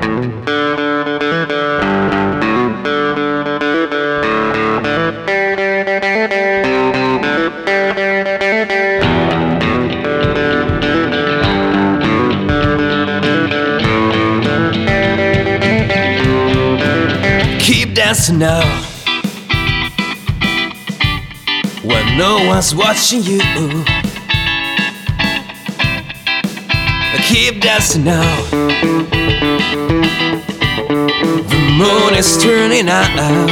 Keep dancing now when no one's watching you. Keep dancing now. The moon is turning out.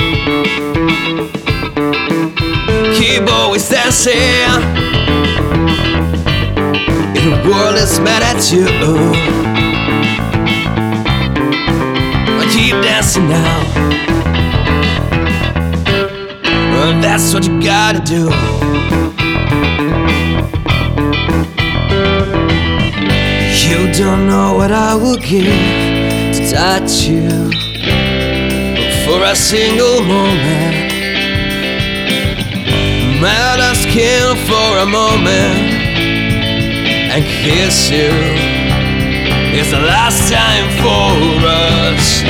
Keep always dancing. If the world is mad at you, keep dancing now. That's what you gotta do. You don't know what I will give to touch you for a single moment. Melt our skin for a moment and kiss you. It's the last time for us.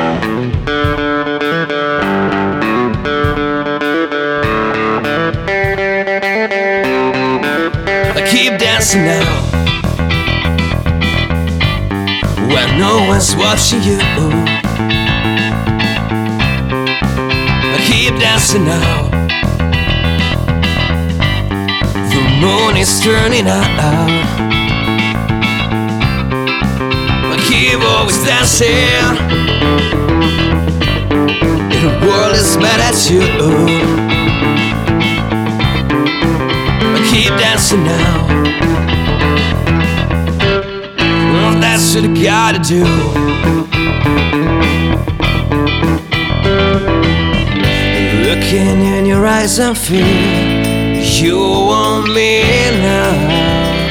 Keep dancing now when no one's watching you. Keep dancing now. The moon is turning out. Keep always dancing. If the world is mad at you, keep dancing now. Well, that's what you gotta do. Looking in your eyes and feel you want me now.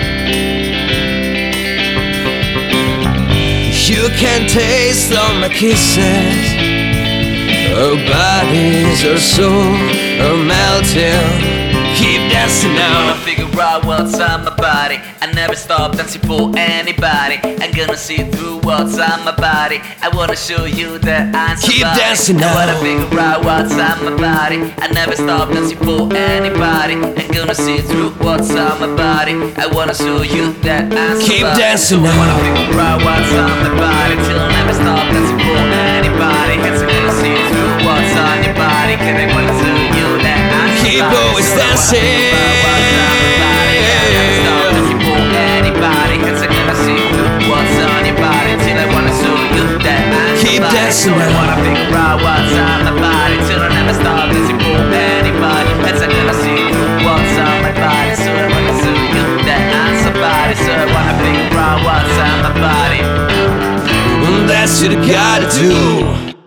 You can taste all my kisses. Our bodies, our soul are melting. Keep dancing now. I figure out what's on my body. I never stop dancing for anybody. I'm gonna see through what's on my body. I wanna show you that I'm somebody. Keep dancing now. I wanna figure out what's on my body. I never stop dancing for anybody. I'm gonna see through what's on my body. I wanna show you that I'm somebody. Keep dancing now. I wanna figure out what's on my body till I never stop dancing for anybody. Cause I'm gonna see through what's on your body. Cause I wanna show you that I'm somebody. Keep always dancing. Keep dancing now. I wanna figure out what's on my body till I never stop dancing for anybody. Cause I never see what's on my body, so I wanna show you that I'm somebody. So I wanna figure out what's on my body. That's what you gotta do.